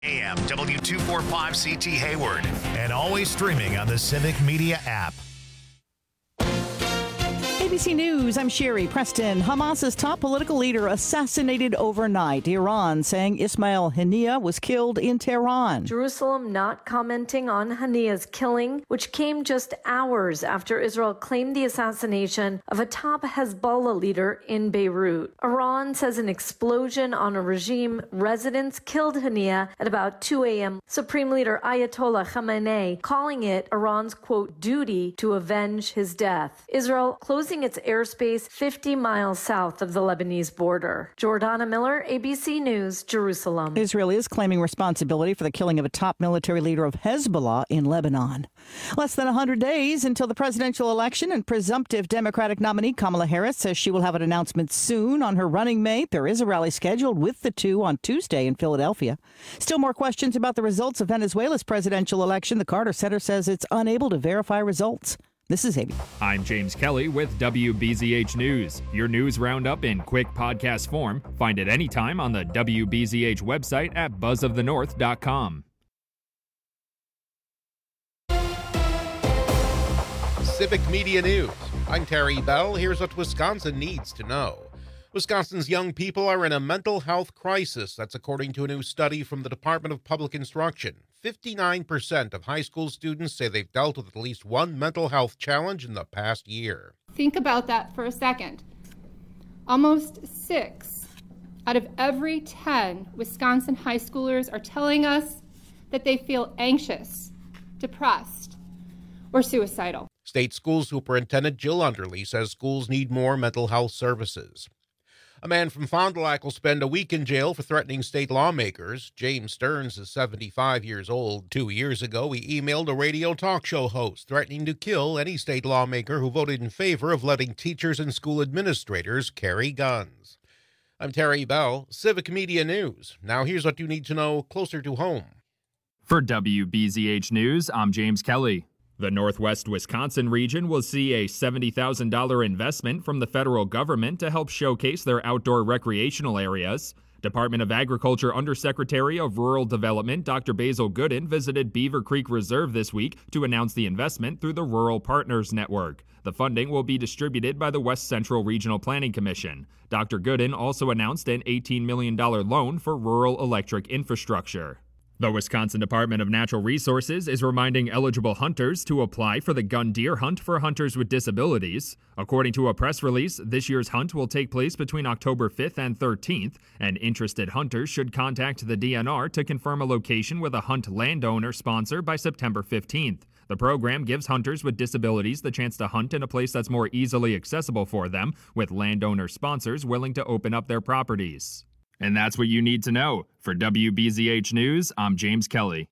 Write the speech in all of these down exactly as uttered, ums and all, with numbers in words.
A M W two forty-five C T Hayward, and always streaming on the Civic Media app. A B C News, I'm Sherry Preston. Hamas's top political leader assassinated overnight. Iran saying Ismail Haniyeh was killed in Tehran. Jerusalem not commenting on Haniyeh's killing, which came just hours after Israel claimed the assassination of a top Hezbollah leader in Beirut. Iran says an explosion on a regime residence killed Haniyeh at about two a.m. Supreme Leader Ayatollah Khamenei calling it Iran's, quote, duty to avenge his death. Israel closing its airspace fifty miles south of the Lebanese border. Jordana Miller, A B C News, Jerusalem. Israel is claiming responsibility for the killing of a top military leader of Hezbollah in Lebanon. Less than one hundred days until the presidential election, and presumptive Democratic nominee Kamala Harris says she will have an announcement soon on her running mate. There is a rally scheduled with the two on Tuesday in Philadelphia. Still more questions about the results of Venezuela's presidential election. The Carter Center says it's unable to verify results. This is A B C. I'm James Kelly with W B Z H News. Your news roundup in quick podcast form. Find it anytime on the W B Z H website at buzz of the north dot com. Civic Media News. I'm Terry Bell. Here's what Wisconsin needs to know. Wisconsin's young people are in a mental health crisis. That's according to a new study from the Department of Public Instruction. fifty-nine percent of high school students say they've dealt with at least one mental health challenge in the past year. Think about that for a second. Almost six out of every ten Wisconsin high schoolers are telling us that they feel anxious, depressed, or suicidal. State School Superintendent Jill Underly says schools need more mental health services. A man from Fond du Lac will spend a week in jail for threatening state lawmakers. James Stearns is seventy-five years old. Two years ago, he emailed a radio talk show host threatening to kill any state lawmaker who voted in favor of letting teachers and school administrators carry guns. I'm Terry Bell, Civic Media News. Now here's what you need to know closer to home. For W B Z H News, I'm James Kelly. The Northwest Wisconsin region will see a seventy thousand dollars investment from the federal government to help showcase their outdoor recreational areas. Department of Agriculture Undersecretary of Rural Development Doctor Basil Gooden visited Beaver Creek Reserve this week to announce the investment through the Rural Partners Network. The funding will be distributed by the West Central Regional Planning Commission. Doctor Gooden also announced an eighteen million dollars loan for rural electric infrastructure. The Wisconsin Department of Natural Resources is reminding eligible hunters to apply for the gun deer hunt for hunters with disabilities. According to a press release, this year's hunt will take place between October fifth and thirteenth, and interested hunters should contact the D N R to confirm a location with a hunt landowner sponsor by September fifteenth. The program gives hunters with disabilities the chance to hunt in a place that's more easily accessible for them, with landowner sponsors willing to open up their properties. And that's what you need to know. For W B Z H News, I'm James Kelly.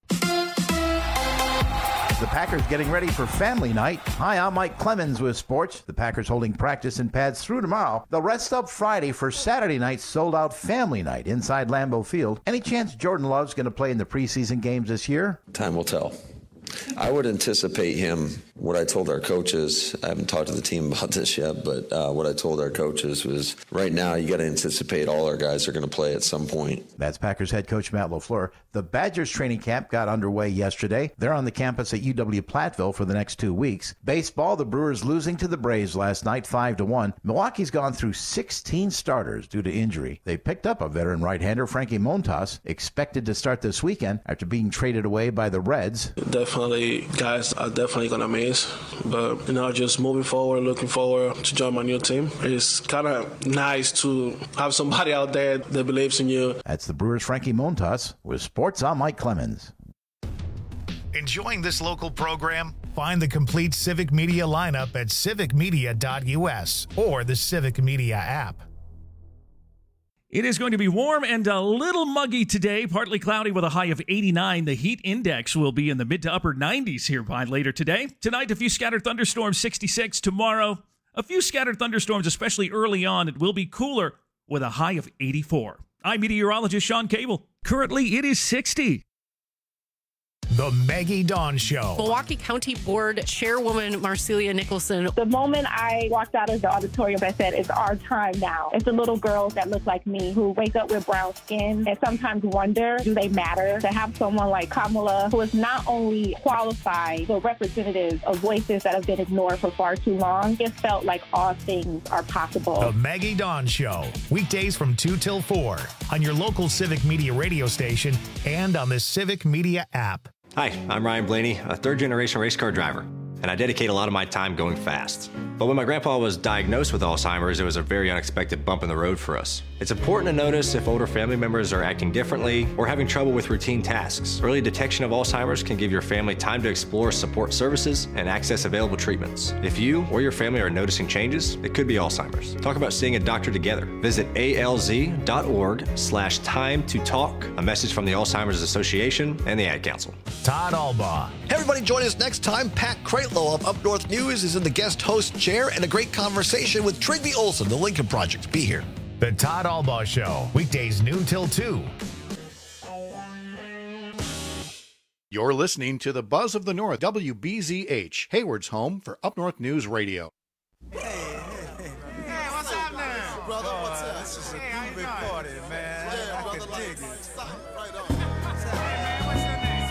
The Packers getting ready for family night. Hi, I'm Mike Clemens with sports. The Packers holding practice in pads through tomorrow. They'll rest up Friday for Saturday night's sold-out family night inside Lambeau Field. Any chance Jordan Love's going to play in the preseason games this year? Time will tell. I would anticipate him, what I told our coaches, I haven't talked to the team about this yet, but uh, what I told our coaches was right now you got to anticipate all our guys are going to play at some point. That's Packers head coach Matt LaFleur. The Badgers training camp got underway yesterday. They're on the campus at U W-Platteville for the next two weeks. Baseball, the Brewers losing to the Braves last night five to one. Milwaukee's gone through sixteen starters due to injury. They picked up a veteran right-hander, Frankie Montas, expected to start this weekend after being traded away by the Reds. Definitely, guys are definitely going to miss. But, you know, just moving forward, looking forward to join my new team. It's kind of nice to have somebody out there that believes in you. That's the Brewers' Frankie Montas with Sports. I'm Mike Clemens. Enjoying this local program? Find the complete Civic Media lineup at civic media dot u s or the Civic Media app. It is going to be warm and a little muggy today, partly cloudy with a high of eighty-nine. The heat index will be in the mid to upper nineties here by later today. Tonight, a few scattered thunderstorms, sixty-six. Tomorrow, a few scattered thunderstorms, especially early on. It will be cooler with a high of eighty-four. I'm meteorologist Sean Cable. Currently, it is sixty. The Maggie Dawn Show. Milwaukee County Board Chairwoman Marcelia Nicholson. The moment I walked out of the auditorium, I said, it's our time now. It's the little girls that look like me who wake up with brown skin and sometimes wonder, do they matter? To have someone like Kamala, who is not only qualified, but representative of voices that have been ignored for far too long, it felt like all things are possible. The Maggie Dawn Show. Weekdays from two till four on your local Civic Media radio station and on the Civic Media app. Hi, I'm Ryan Blaney, a third-generation race car driver, and I dedicate a lot of my time going fast. But when my grandpa was diagnosed with Alzheimer's, it was a very unexpected bump in the road for us. It's important to notice if older family members are acting differently or having trouble with routine tasks. Early detection of Alzheimer's can give your family time to explore support services and access available treatments. If you or your family are noticing changes, it could be Alzheimer's. Talk about seeing a doctor together. Visit alz.org slash time to talk. A message from the Alzheimer's Association and the Ad Council. Todd Albaugh. Hey everybody, join us next time. Pat Kreitlow of Up North News is in the guest host chair, and a great conversation with Trygve Olsen, the Lincoln Project. Be here. The Todd Albaugh Show, weekdays noon till two. You're listening to the Buzz of the North, W B Z H, Hayward's home for Up North News Radio. Hey, hey, hey. Hey, what's up now? Brother, what's up? This is a hey, big party, man. Yeah, brother, I dig it. Stop right on. Hey, man, what's your name?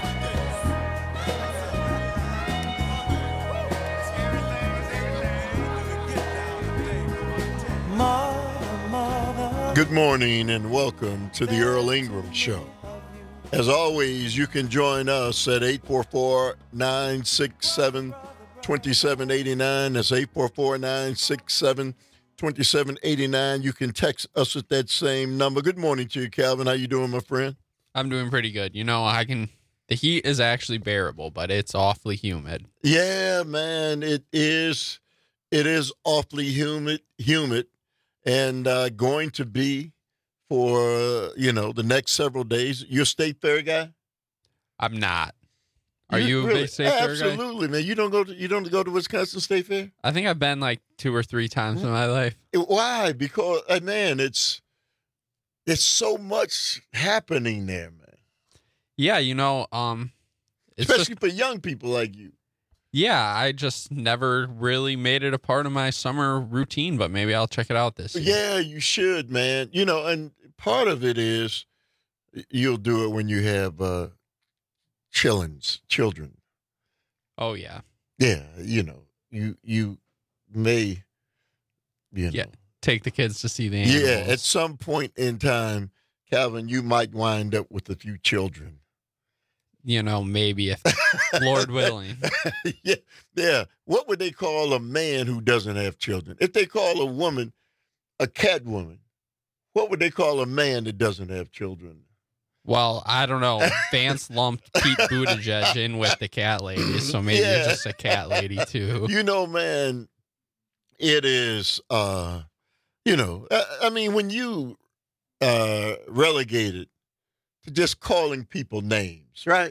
Good morning and welcome to the Earl Ingram Show. As always, you can join us at eight four four, nine six seven, two seven eight nine. That's eight four four, nine six seven, two seven eight nine. You can text us at that same number. Good morning to you, Calvin. How you doing, my friend? I'm doing pretty good. You know, I can. The heat is actually bearable, but it's awfully humid. Yeah, man, it is. It is awfully humid, humid. And uh, going to be for, uh, you know, the next several days. You're a state fair guy? I'm not. Are you, you a really? big state fair guy? Absolutely, man. You don't go to you don't go to Wisconsin State Fair? I think I've been like two or three times in my life. Why? Because, uh, man, it's there's so much happening there, man. Yeah, you know, um, it's especially just, for young people like you. Yeah, I just never really made it a part of my summer routine, but maybe I'll check it out this year. Yeah, you should, man. You know, and part of it is you'll do it when you have uh, chillins, children. Oh, yeah. Yeah, you know, you you may, you know. Yeah, take the kids to see the animals. Yeah, at some point in time, Calvin, you might wind up with a few children. You know, maybe if Lord willing. yeah, yeah. What would they call a man who doesn't have children? If they call a woman a cat woman, what would they call a man that doesn't have children? Well, I don't know. Vance lumped Pete Buttigieg in with the cat lady, so maybe yeah. you're just a cat lady too. You know, man, it is, uh, you know, I, I mean, when you uh, relegated to just calling people names, right?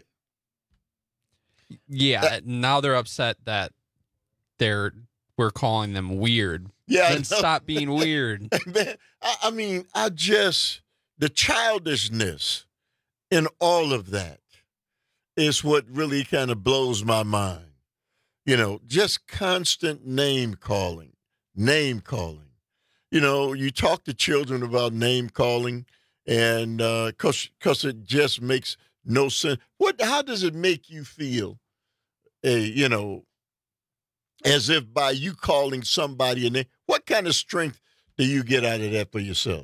Yeah, uh, now they're upset that they're we're calling them weird. Yeah, then stop being weird. Man, I, I mean, I just the childishness in all of that is what really kind of blows my mind. You know, just constant name calling, name calling. You know, you talk to children about name calling, and uh, cause, cause it just makes no sense. What? How does it make you feel? A, you know, as if by you calling somebody a name, what kind of strength do you get out of that for yourself?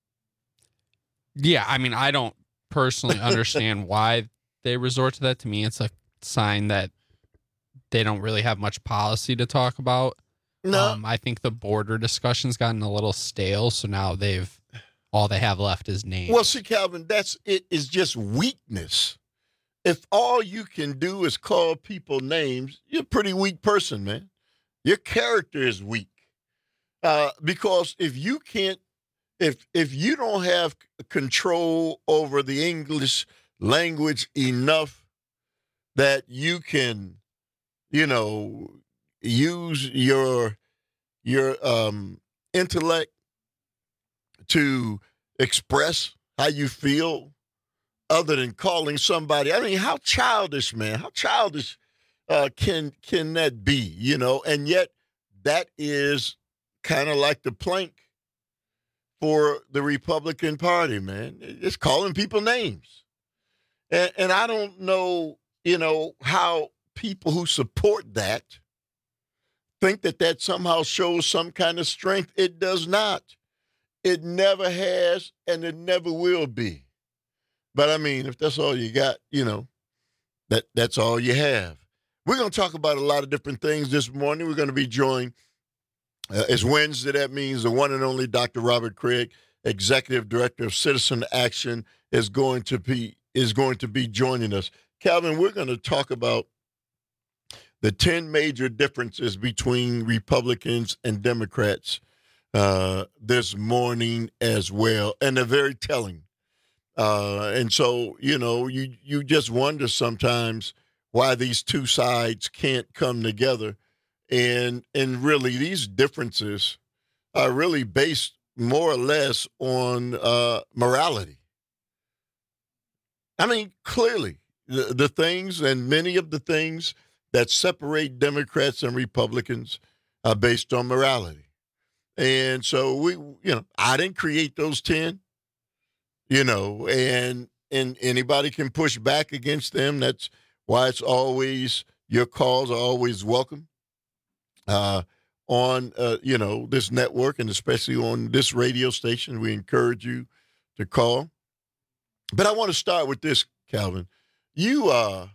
Yeah, I mean, I don't personally understand why they resort to that. To me, it's a sign that they don't really have much policy to talk about. No, um, I think the border discussion's gotten a little stale, so now they've all they have left is names. Well, see, Calvin, that's it is just weakness. If all you can do is call people names, you're a pretty weak person, man. Your character is weak. Uh, because if you can't, if if you don't have control over the English language enough that you can, you know, use your your um, intellect to express how you feel other than calling somebody. I mean, how childish, man. How childish uh, can can that be, you know? And yet that is kind of like the plank for the Republican Party, man. It's calling people names. And, and I don't know, you know, how people who support that think that that somehow shows some kind of strength. It does not. It never has, and it never will be. But, I mean, if that's all you got, you know, that that's all you have. We're going to talk about a lot of different things this morning. We're going to be joined, uh, it's Wednesday. That means the one and only Doctor Robert Craig, Executive Director of Citizen Action, is going to be is going to be joining us. Calvin, we're going to talk about the ten major differences between Republicans and Democrats uh, this morning as well, and they're very telling. Uh, and so, you know, you, you just wonder sometimes why these two sides can't come together. And, and really, these differences are really based more or less on uh, morality. I mean, clearly, the, the things and many of the things that separate Democrats and Republicans are based on morality. And so, we, you know, I didn't create those ten. You know, and and anybody can push back against them. That's why it's always, your calls are always welcome uh, on, uh, you know, this network, and especially on this radio station. We encourage you to call. But I want to start with this, Calvin. You, uh,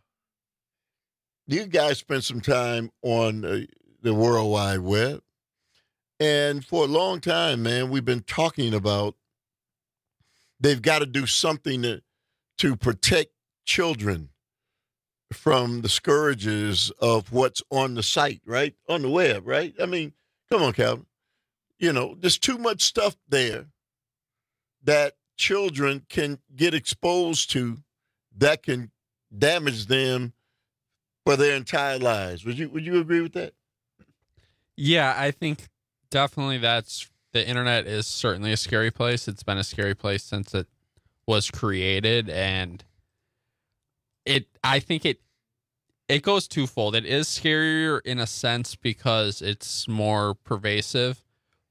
you guys spent some time on uh, the World Wide Web. And for a long time, man, we've been talking about they've got to do something to, to protect children from the scourges of what's on the site, right? On the web, right? I mean, come on, Calvin. You know, there's too much stuff there that children can get exposed to that can damage them for their entire lives. Would you would you agree with that? Yeah, I think definitely that's the internet is certainly a scary place. It's been a scary place since it was created, and it I think it it goes twofold. It is scarier in a sense because it's more pervasive.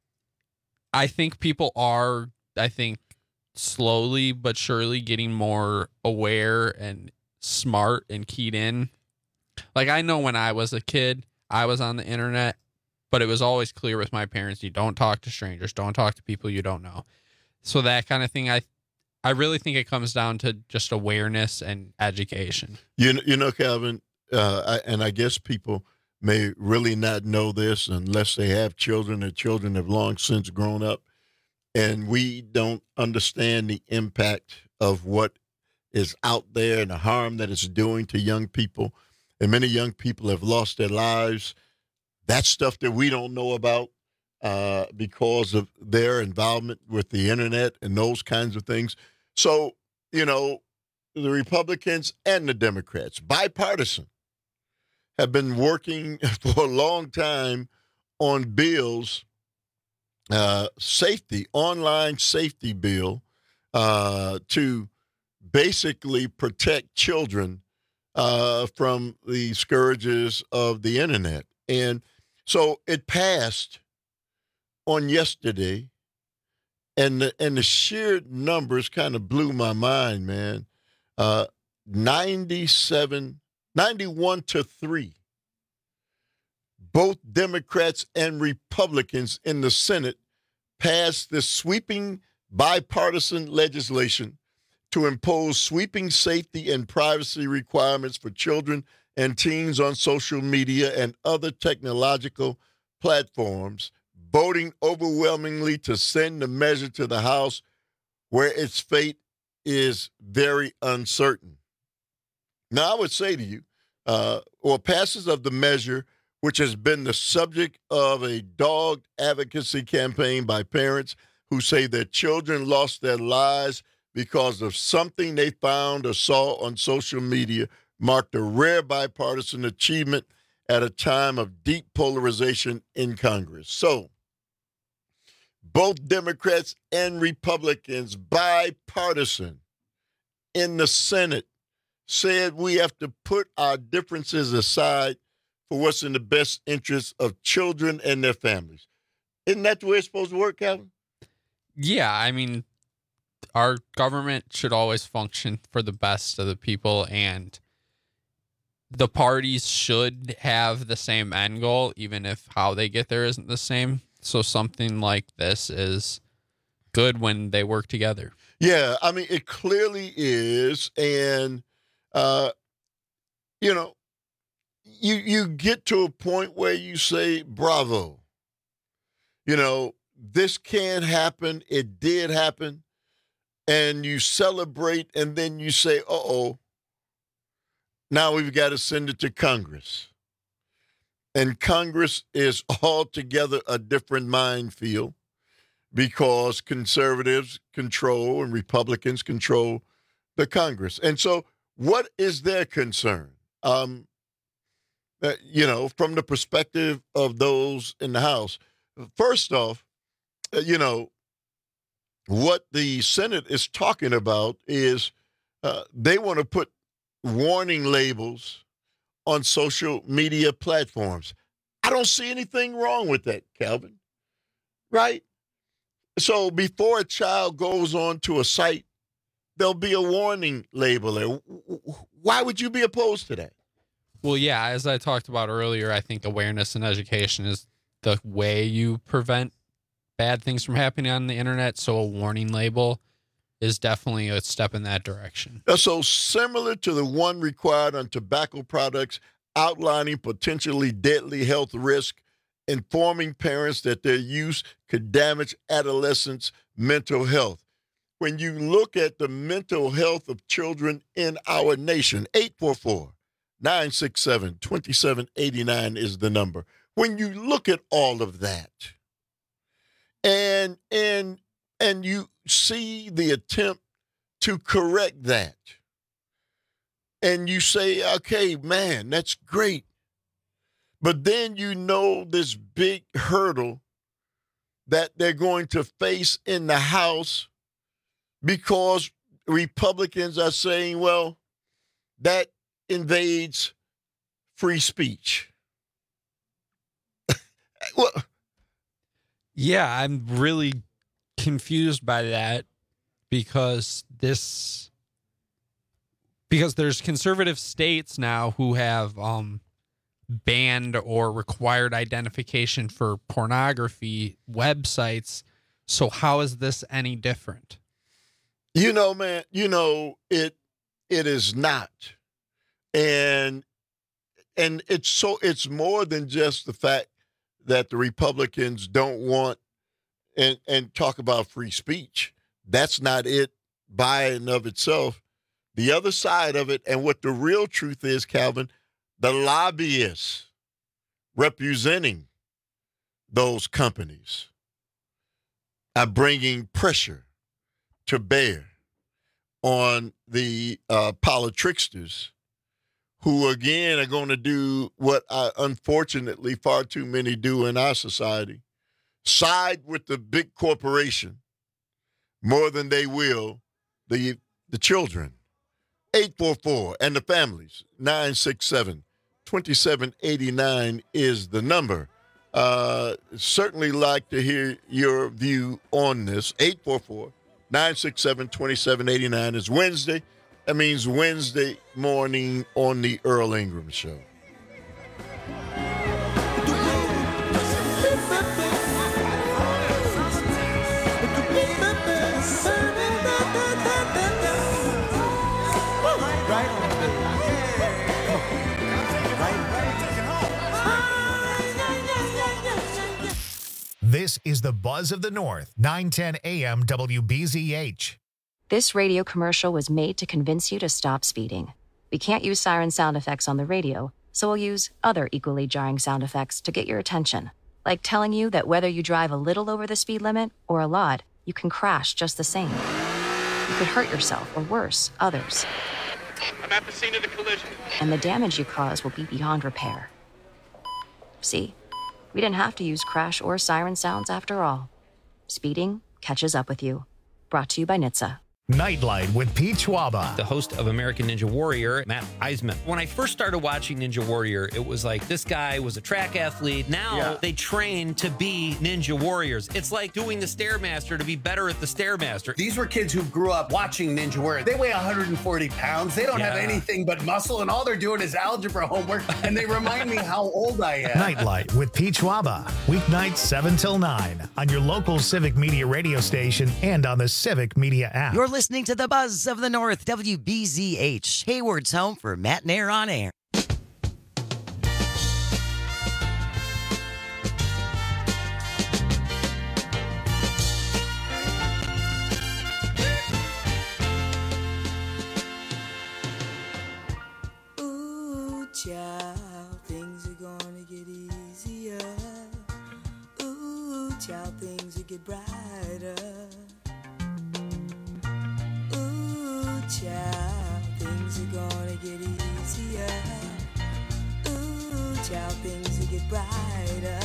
I think people are, I think, slowly but surely getting more aware and smart and keyed in. Like, I know when I was a kid, I was on the internet, but it was always clear with my parents, you don't talk to strangers, don't talk to people you don't know. So that kind of thing, I I really think it comes down to just awareness and education. You, you know, Calvin, uh, I, and I guess people may really not know this unless they have children, and children have long since grown up, and we don't understand the impact of what is out there and the harm that it's doing to young people. And many young people have lost their lives. That's stuff that we don't know about uh, because of their involvement with the internet and those kinds of things. So, you know, the Republicans and the Democrats, bipartisan, have been working for a long time on bills, uh, safety, online safety bill, uh, to basically protect children uh, from the scourges of the internet. And so it passed on yesterday, and the, and the sheer numbers kind of blew my mind, man. Uh, ninety-seven, ninety-one to three. Both Democrats and Republicans in the Senate passed this sweeping bipartisan legislation to impose sweeping safety and privacy requirements for children and teens on social media and other technological platforms, voting overwhelmingly to send the measure to the House, where its fate is very uncertain. Now, I would say to you, uh, or passage of the measure, which has been the subject of a dogged advocacy campaign by parents who say their children lost their lives because of something they found or saw on social media, marked a rare bipartisan achievement at a time of deep polarization in Congress. So, both Democrats and Republicans, bipartisan, in the Senate said we have to put our differences aside for what's in the best interest of children and their families. Isn't that the way it's supposed to work, Calvin? Yeah, I mean, our government should always function for the best of the people, and the parties should have the same end goal, even if how they get there isn't the same. So something like this is good when they work together. Yeah, I mean, it clearly is. And, uh, you know, you you get to a point where you say, bravo. You know, this can happen. It did happen. And you celebrate, and then you say, uh-oh, now we've got to send it to Congress. And Congress is altogether a different minefield because conservatives control and Republicans control the Congress. And so what is their concern? Um, uh, you know, from the perspective of those in the House, first off, uh, you know, what the Senate is talking about is uh, they want to put warning labels on social media platforms. I don't see anything wrong with that, Calvin. Right? So before a child goes on to a site, there'll be a warning label there. Why would you be opposed to that? Well, yeah, as I talked about earlier, I think awareness and education is the way you prevent bad things from happening on the internet. So a warning label is definitely a step in that direction. So similar to the one required on tobacco products, outlining potentially deadly health risk, informing parents that their use could damage adolescents' mental health. When you look at the mental health of children in our nation, eight four four, nine six seven, two seven eight nine is the number. When you look at all of that, and and and you see the attempt to correct that, and you say, okay, man, that's great. But then you know this big hurdle that they're going to face in the House because Republicans are saying, well, that invades free speech. Well, yeah, I'm really confused by that because this because there's conservative states now who have um banned or required identification for pornography websites. So how is this any different? You know, man, you know, it it is not. And and it's so it's more than just the fact that the Republicans don't want and and talk about free speech. That's not it by and of itself. The other side of it, and what the real truth is, Calvin, the lobbyists representing those companies are bringing pressure to bear on the uh, politricksters who, again, are going to do what uh, unfortunately far too many do in our society, side with the big corporation more than they will the the children. eight four four and the families, nine six seven, two seven eight nine is the number. Uh, certainly like to hear your view on this. eight four four, nine six seven, two seven eight nine is Wednesday. That means Wednesday morning on the Earl Ingram Show. This is the Buzz of the North, nine ten A M W B Z H. This radio commercial was made to convince you to stop speeding. We can't use siren sound effects on the radio, so we'll use other equally jarring sound effects to get your attention. Like telling you that whether you drive a little over the speed limit or a lot, you can crash just the same. You could hurt yourself or worse, others. I'm at the scene of the collision. And the damage you cause will be beyond repair. See? We didn't have to use crash or siren sounds after all. Speeding catches up with you. Brought to you by N H T S A. Nightlight with Pete Schwaba. The host of American Ninja Warrior, Matt Eisman. When I first started watching Ninja Warrior, it was like this guy was a track athlete. Now yeah. they train to be Ninja Warriors. It's like doing the Stairmaster to be better at the Stairmaster. These were kids who grew up watching Ninja Warrior. They weigh one hundred forty pounds. They don't yeah. have anything but muscle, and all they're doing is algebra homework, and they remind me how old I am. Nightlight with Pete Schwaba. Weeknights seven till nine on your local Civic Media radio station and on the Civic Media app. You're listening to the Buzz of the North, W B Z H, Hayward's home for Matt and Air on Air. Ooh, child, things are gonna get easier. Ooh, child, things will get brighter. Child, things are gonna get easier. Ooh, child, things will get brighter.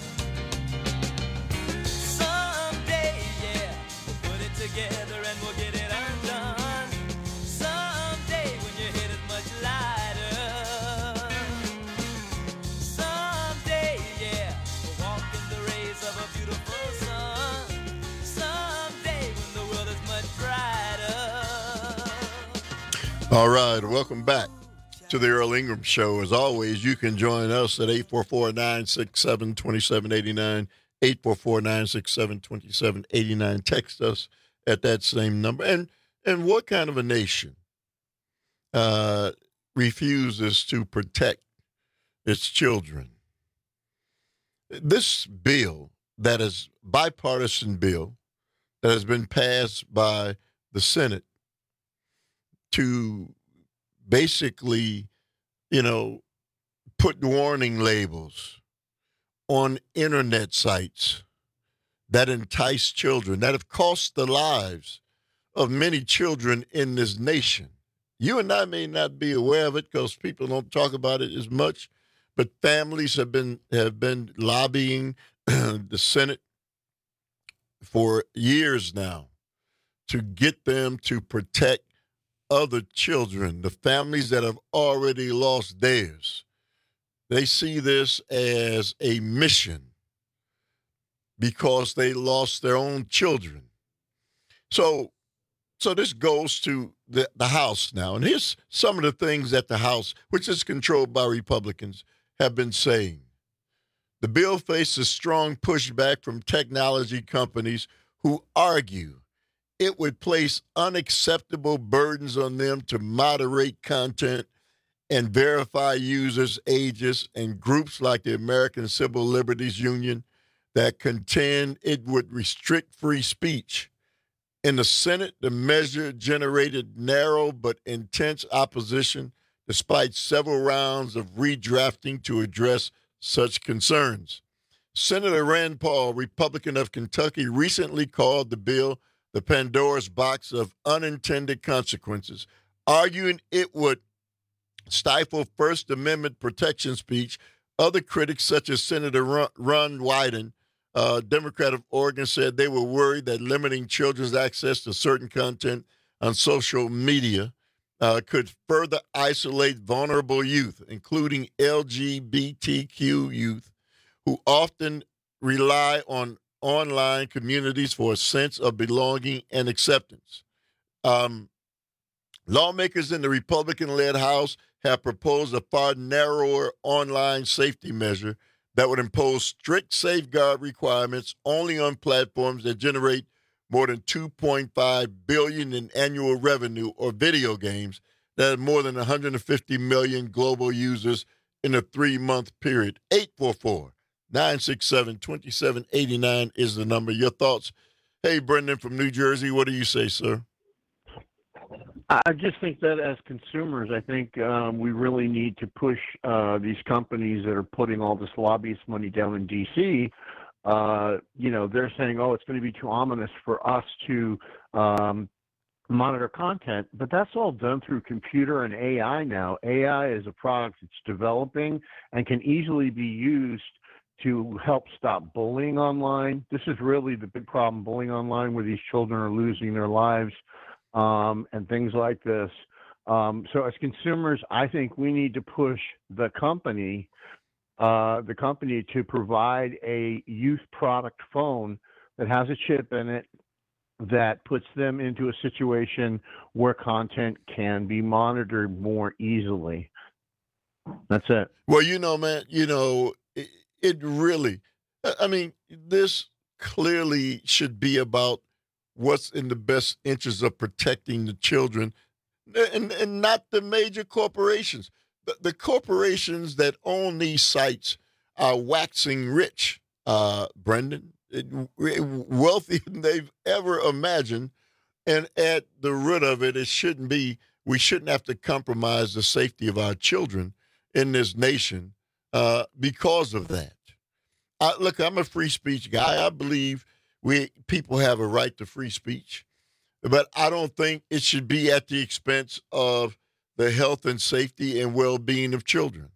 Someday, yeah, we'll put it together and we'll get it undone. Someday, when your head is much lighter. Someday, yeah, we'll walk in the rays of a beautiful sun. Someday, when the world is much brighter. All right, welcome back to the Earl Ingram Show. As always, you can join us at eight four four, nine six seven, two seven eight nine, eight four four, nine six seven, two seven eight nine. Text us at that same number. And and what kind of a nation uh, refuses to protect its children? This bill that is bipartisan bill that has been passed by the Senate to basically, you know, put warning labels on internet sites that entice children, that have cost the lives of many children in this nation. You and I may not be aware of it because people don't talk about it as much, but families have been have been lobbying the Senate for years now to get them to protect other children, the families that have already lost theirs. They see this as a mission because they lost their own children. So, so this goes to the, the House now. And here's some of the things that the House, which is controlled by Republicans, have been saying. The bill faces strong pushback from technology companies who argue it would place unacceptable burdens on them to moderate content and verify users' ages, and groups like the American Civil Liberties Union that contend it would restrict free speech. In the Senate, the measure generated narrow but intense opposition despite several rounds of redrafting to address such concerns. Senator Rand Paul, Republican of Kentucky, recently called the bill the Pandora's box of unintended consequences, arguing it would stifle First Amendment protection speech. Other critics, such as Senator Ron Wyden, uh, Democrat of Oregon, said they were worried that limiting children's access to certain content on social media uh, could further isolate vulnerable youth, including L G B T Q youth, who often rely on online communities for a sense of belonging and acceptance. Um, lawmakers in the Republican-led House have proposed a far narrower online safety measure that would impose strict safeguard requirements only on platforms that generate more than two point five billion dollars in annual revenue, or video games that have more than one hundred fifty million global users in a three-month period. eight four four, nine six seven, two seven eight nine is the number. Your thoughts? Hey, Brendan from New Jersey, what do you say, sir? I just think that as consumers, I think um, we really need to push uh, these companies that are putting all this lobbyist money down in D C. Uh, you know, they're saying, oh, it's going to be too ominous for us to um, monitor content, but that's all done through computer and A I now. A I is a product that's developing and can easily be used to help stop bullying online. This is really the big problem, bullying online, where these children are losing their lives um, and things like this. Um, so as consumers, I think we need to push the company, uh, the company to provide a youth product phone that has a chip in it that puts them into a situation where content can be monitored more easily. That's it. Well, you know, man, you know, it, it really, I mean, this clearly should be about what's in the best interest of protecting the children and, and not the major corporations. The, the corporations that own these sites are waxing rich, uh, Brendan, wealthier than they've ever imagined. And at the root of it, it shouldn't be, we shouldn't have to compromise the safety of our children in this nation uh, because of that. I, look, I'm a free speech guy. I believe we people have a right to free speech, but I don't think it should be at the expense of the health and safety and well-being of children.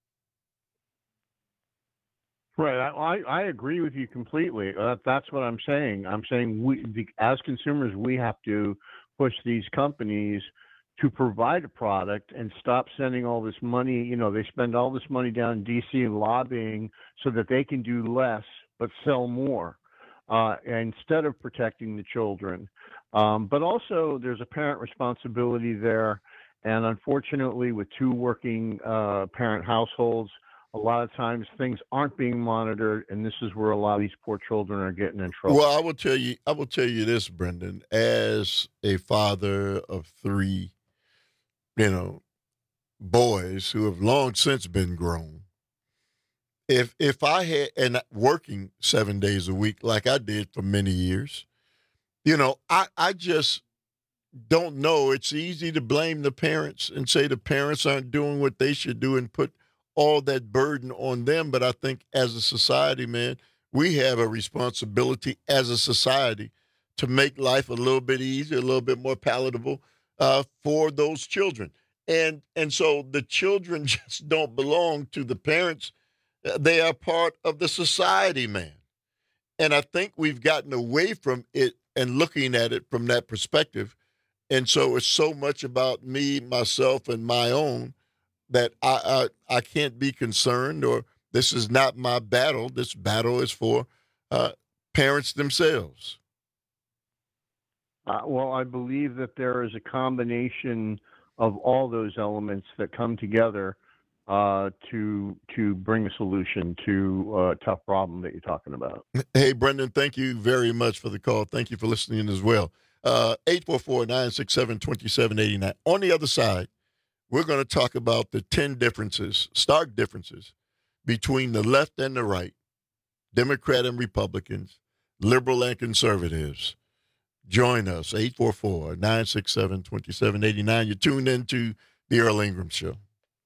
Right. I, I agree with you completely. Uh, that's what I'm saying. I'm saying we, the, as consumers, we have to push these companies to provide a product and stop sending all this money. You know, they spend all this money down in D C lobbying so that they can do less but sell more uh, instead of protecting the children. Um, but also there's a parent responsibility there. And unfortunately, with two working uh, parent households, a lot of times things aren't being monitored, and this is where a lot of these poor children are getting in trouble. Well, I will tell you, I will tell you this, Brendan, as a father of three, you know, boys who have long since been grown. If if I had, and working seven days a week like I did for many years, you know, I, I just don't know. It's easy to blame the parents and say the parents aren't doing what they should do and put all that burden on them. But I think as a society, man, we have a responsibility as a society to make life a little bit easier, a little bit more palatable uh, for those children. And and so the children just don't belong to the parents. They are part of the society, man. And I think we've gotten away from it and looking at it from that perspective. And so it's so much about me, myself, and my own that I, I I can't be concerned, or this is not my battle. This battle is for uh, parents themselves. Uh, well, I believe that there is a combination of all those elements that come together uh, to to bring a solution to a tough problem that you're talking about. Hey, Brendan, thank you very much for the call. Thank you for listening as well. Uh, eight four four, nine six seven, two seven eight nine. On the other side, we're going to talk about the ten differences, stark differences, between the left and the right, Democrat and Republicans, liberal and conservatives. Join us, eight four four, nine six seven, two seven eight nine. You're tuned into The Earl Ingram Show.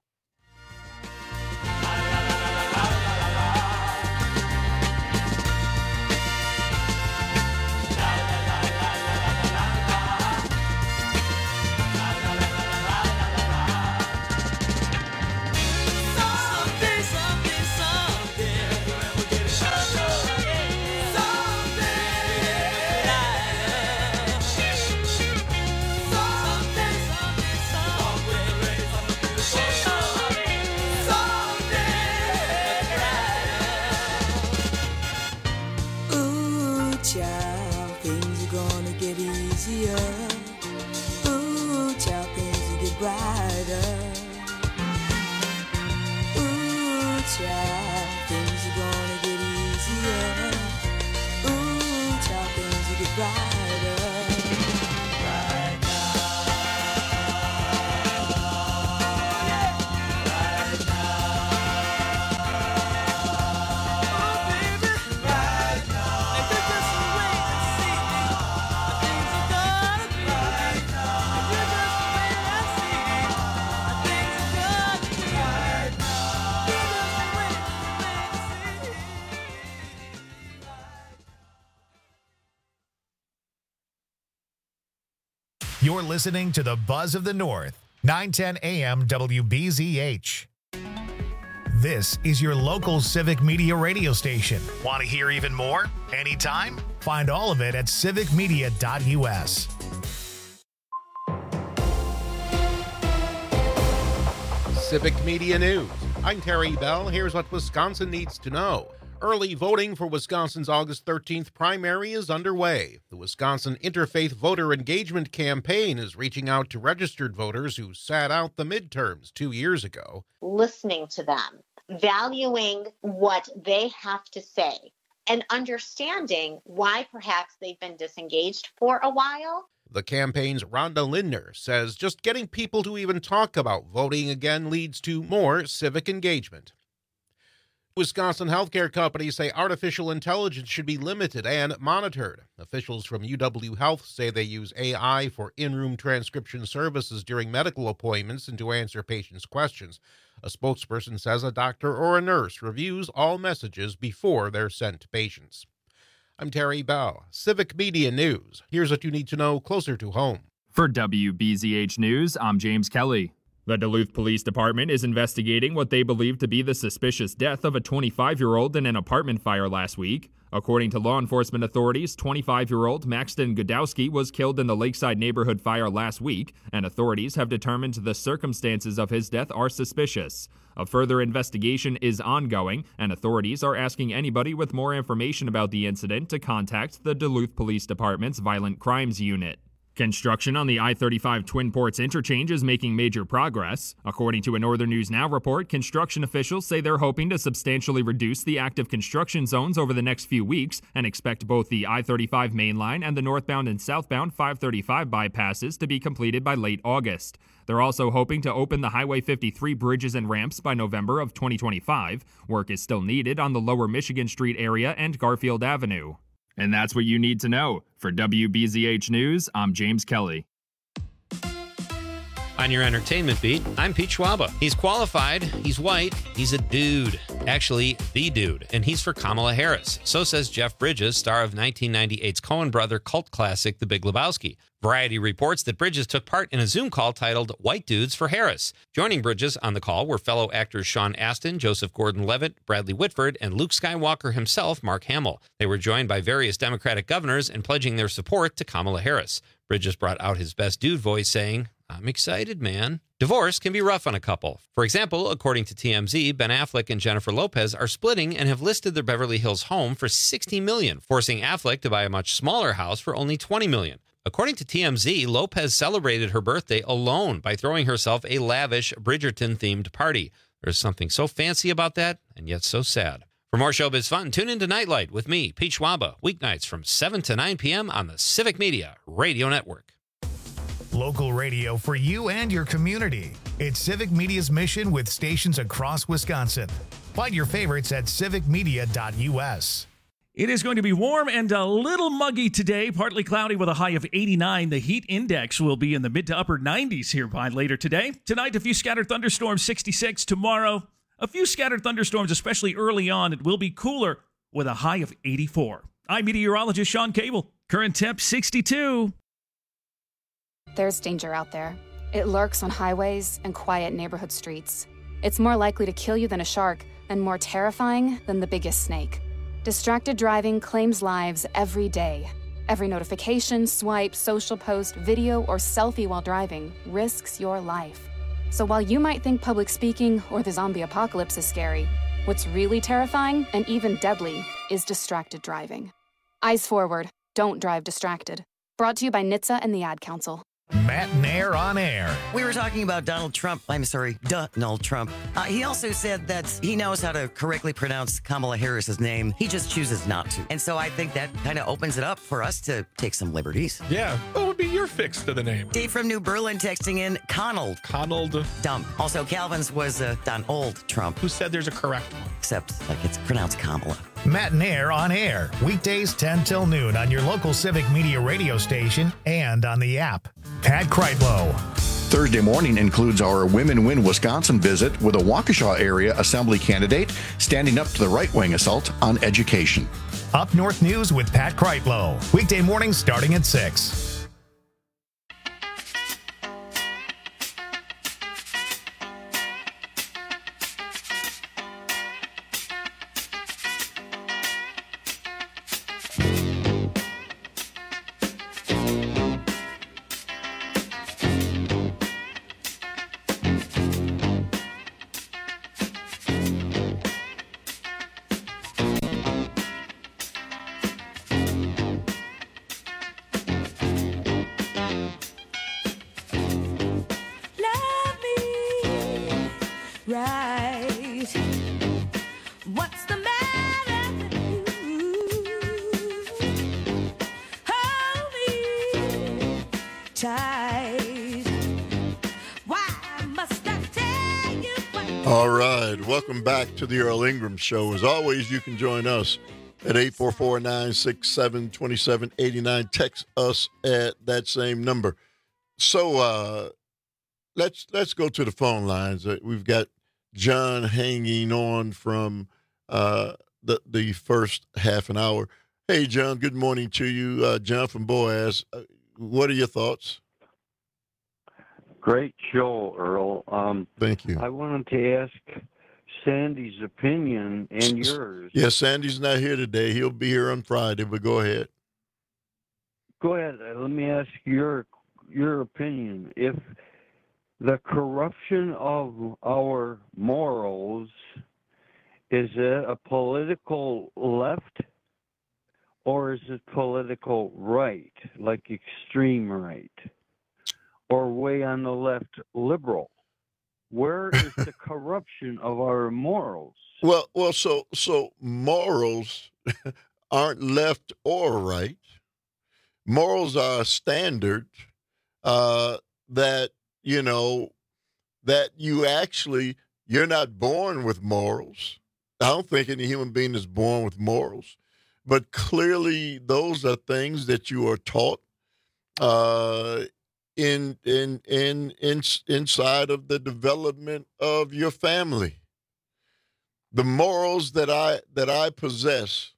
You're listening to the Buzz of the North, nine ten A M W B Z H. This is your local civic media radio station. Want to hear even more? Anytime? Find all of it at civic media dot U S. Civic Media News. I'm Terry Bell. Here's what Wisconsin needs to know. Early voting for Wisconsin's August thirteenth primary is underway. The Wisconsin Interfaith Voter Engagement Campaign is reaching out to registered voters who sat out the midterms two years ago. Listening to them, valuing what they have to say, and understanding why perhaps they've been disengaged for a while. The campaign's Rhonda Lindner says just getting people to even talk about voting again leads to more civic engagement. Wisconsin healthcare companies say artificial intelligence should be limited and monitored. Officials from U W Health say they use A I for in-room transcription services during medical appointments and to answer patients' questions. A spokesperson says a doctor or a nurse reviews all messages before they're sent to patients. I'm Terry Bell, Civic Media News. Here's what you need to know closer to home. For W B Z H News, I'm James Kelly. The Duluth Police Department is investigating what they believe to be the suspicious death of a twenty-five-year-old in an apartment fire last week. According to law enforcement authorities, twenty-five-year-old Maxton Godowski was killed in the Lakeside neighborhood fire last week, and authorities have determined the circumstances of his death are suspicious. A further investigation is ongoing, and authorities are asking anybody with more information about the incident to contact the Duluth Police Department's Violent Crimes Unit. Construction on the I thirty-five Twin Ports interchange is making major progress. According to a Northern News Now report, construction officials say they're hoping to substantially reduce the active construction zones over the next few weeks and expect both the I thirty-five main line and the northbound and southbound five thirty-five bypasses to be completed by late August. They're also hoping to open the Highway fifty-three bridges and ramps by November of twenty twenty-five. Work is still needed on the Lower Michigan Street area and Garfield Avenue. And that's what you need to know. For W B Z H News, I'm James Kelly. On your entertainment beat, I'm Pete Schwaba. He's qualified, he's white, he's a dude. Actually, the dude, and he's for Kamala Harris. So says Jeff Bridges, star of nineteen ninety-eight's Coen brother cult classic The Big Lebowski. Variety reports that Bridges took part in a Zoom call titled White Dudes for Harris. Joining Bridges on the call were fellow actors Sean Astin, Joseph Gordon-Levitt, Bradley Whitford, and Luke Skywalker himself, Mark Hamill. They were joined by various Democratic governors in pledging their support to Kamala Harris. Bridges brought out his best dude voice, saying, "I'm excited, man." Divorce can be rough on a couple. For example, according to T M Z, Ben Affleck and Jennifer Lopez are splitting and have listed their Beverly Hills home for sixty million dollars, forcing Affleck to buy a much smaller house for only twenty million dollars. According to T M Z, Lopez celebrated her birthday alone by throwing herself a lavish Bridgerton-themed party. There's something so fancy about that, and yet so sad. For more showbiz fun, tune in to Nightlight with me, Pete Schwaba, weeknights from seven to nine p.m. on the Civic Media Radio Network. Local radio for you and your community. It's Civic Media's mission with stations across Wisconsin. Find your favorites at civic media dot u s. It is going to be warm and a little muggy today, partly cloudy with a high of eighty-nine. The heat index will be in the mid to upper nineties here by later today. Tonight, a few scattered thunderstorms, sixty-six. Tomorrow, a few scattered thunderstorms, especially early on. It will be cooler with a high of eighty-four. I'm meteorologist Sean Cable. Current temp, sixty-two. There's danger out there. It lurks on highways and quiet neighborhood streets. It's more likely to kill you than a shark and more terrifying than the biggest snake. Distracted driving claims lives every day. Every notification, swipe, social post, video, or selfie while driving risks your life. So while you might think public speaking or the zombie apocalypse is scary, what's really terrifying and even deadly is distracted driving. Eyes forward. Don't drive distracted. Brought to you by N H T S A and the Ad Council. Matt Nair on air. We were talking about Donald Trump. I'm sorry, Donald Trump. Uh, he also said that he knows how to correctly pronounce Kamala Harris's name. He just chooses not to. And so I think that kind of opens it up for us to take some liberties. Yeah. What would be your fix to the name? Dave from New Berlin texting in Conald. Conald. Dumb. Also, Calvin's was uh, Donald Trump. Who said there's a correct one? Except like it's pronounced Kamala. Matt Nair on air. Weekdays ten till noon on your local Civic Media radio station and on the app. Pat Kreitlow. Thursday morning includes our Women Win Wisconsin visit with a Waukesha area assembly candidate standing up to the right-wing assault on education. Up North News with Pat Kreitlow. Weekday mornings starting at six. right. What's the matter with you? Hold me tight. Why must I tell you what? All right. Welcome back to the Earl Ingram Show. As always, you can join us at eight four four, nine six seven, two seven eight nine. Text us at that same number. So uh, let's let's go to the phone lines. Uh, we've got John hanging on from uh, the the first half an hour. Hey, John. Good morning to you, uh, John from Boaz. Uh, what are your thoughts? Great show, Earl. Um, Thank you. I wanted to ask Sandy's opinion and yours. Yeah, Sandy's not here today. He'll be here on Friday, but go ahead. Go ahead. Uh, Let me ask your your opinion. If the corruption of our morals, is it a political left or is it political right, like extreme right, or way on the left liberal? Where is the corruption of our morals? Well, well, so so morals aren't left or right. Morals are a standard uh, that you know that you actually you're not born with morals. I don't think any human being is born with morals, but clearly those are things that you are taught uh, in in in in inside of the development of your family. The morals that I that I possess,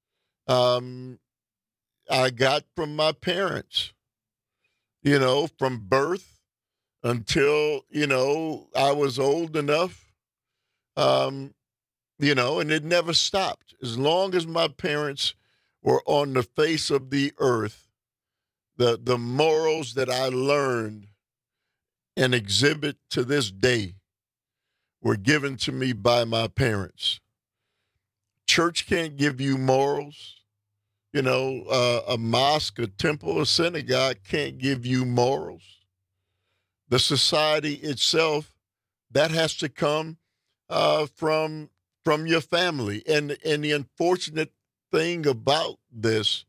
um, I got from my parents. You know, from birth until you know I was old enough. Um, you know, and it never stopped. As long as my parents were on the face of the earth, the the morals that I learned and exhibit to this day were given to me by my parents. Church can't give you morals. You know, uh, a mosque, a temple, a synagogue can't give you morals. The society itself, that has to come uh, from from your family. And and the unfortunate thing about this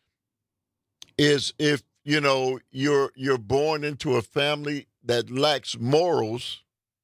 is if, you know, you're you're born into a family that lacks morals,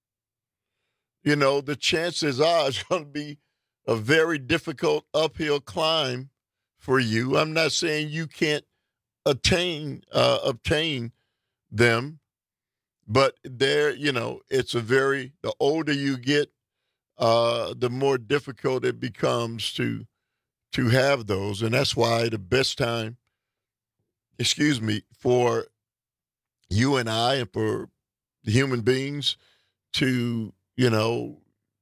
you know, the chances are it's going to be a very difficult uphill climb for you. I'm not saying you can't attain uh, obtain them, but there, you know, it's a very, the older you get, uh, the more difficult it becomes to to have those. And that's why the best time, excuse me, for you and I and for human beings to, you know,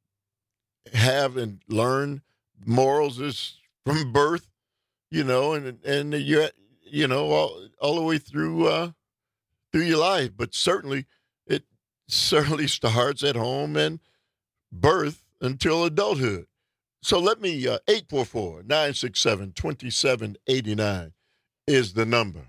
have and learn morals is from birth, you know, and and you you know all, all the way through uh, through your life. But certainly, it certainly starts at home and birth until adulthood. So let me uh, eight four four, nine six seven, two seven eight nine is the number.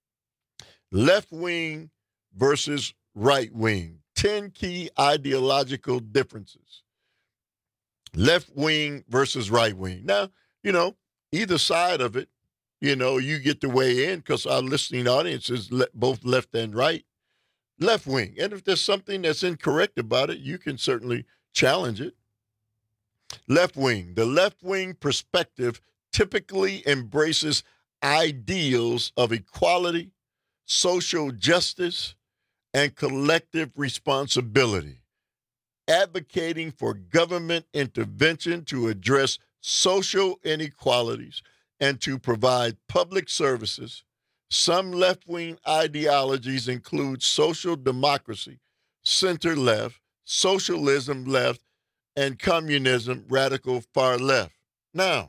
Left wing versus right wing. Ten key ideological differences. Left wing versus right wing. Now, you know, either side of it, you know, you get to weigh in because our listening audience is le- both left and right. Left wing. And if there's something that's incorrect about it, you can certainly challenge it. Left wing. The left wing perspective typically embraces ideals of equality, social justice, and collective responsibility, advocating for government intervention to address social inequalities and to provide public services. Some left-wing ideologies include social democracy, center-left, socialism left, and communism, radical far left. Now,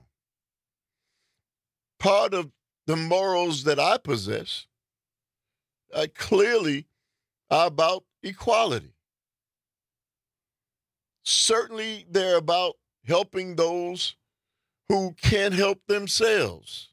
part of the morals that I possess uh, clearly are about equality. Certainly, they're about helping those who can't help themselves.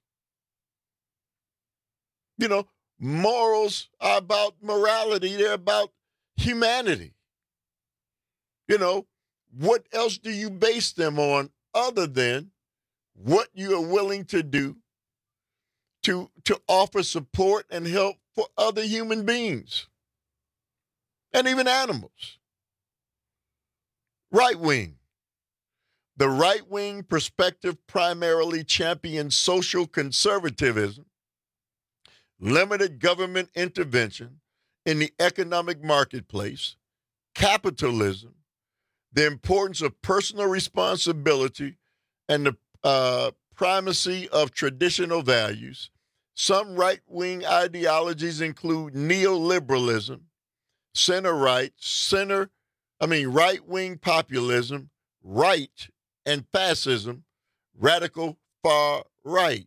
You know, morals are about morality. They're about humanity. You know, what else do you base them on other than what you are willing to do to, to offer support and help for other human beings and even animals? Right wing. The right wing perspective primarily champions social conservatism, limited government intervention in the economic marketplace, capitalism, the importance of personal responsibility, and the uh, primacy of traditional values. Some right-wing ideologies include neoliberalism, center-right, center, I mean, right-wing populism, right and fascism, radical far right.